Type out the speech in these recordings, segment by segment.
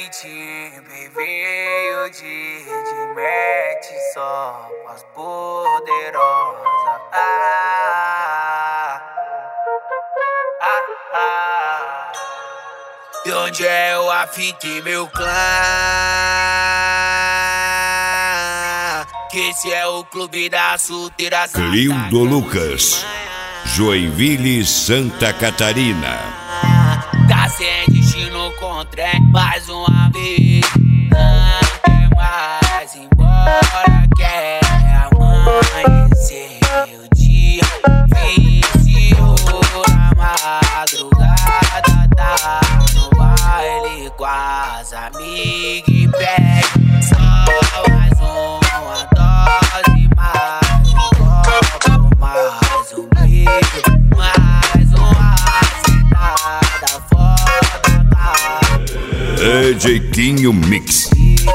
beat, veio de mete só as poderosas. E onde é o Afite, meu clã? Que esse é o clube da solteira. Clildo Lucas, Joinville, Santa Catarina. Tá sem destino contra mais uma vez. Não quer mais ir embora, quer amanhecer o dia. Viciou na madrugada, tá no baile com as amigas e pede só mais uma dose, mais um copo, mais um beijo, mais uma citada foda. DJ Quinho Mix.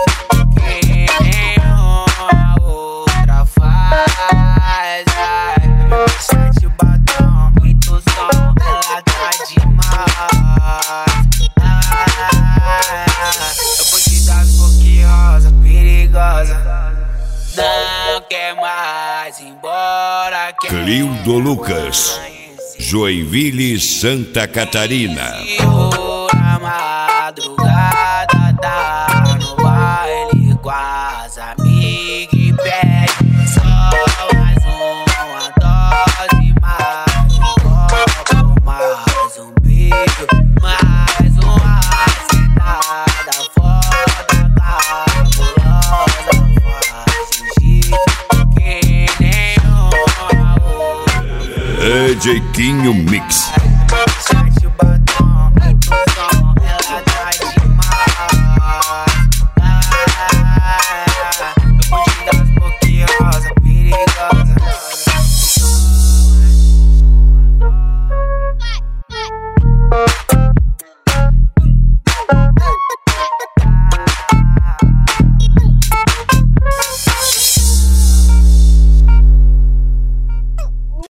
Não quer mais ir embora, quer Clildo Lucas, Joinville, Santa Catarina. na madrugada, tá no baile com as amigas e pede só mais uma dose, mais um copo, mais um beijo, mais uma citada foda, cabulosa, faz um jeito que nenhuma outra. DJ Quinho Mix.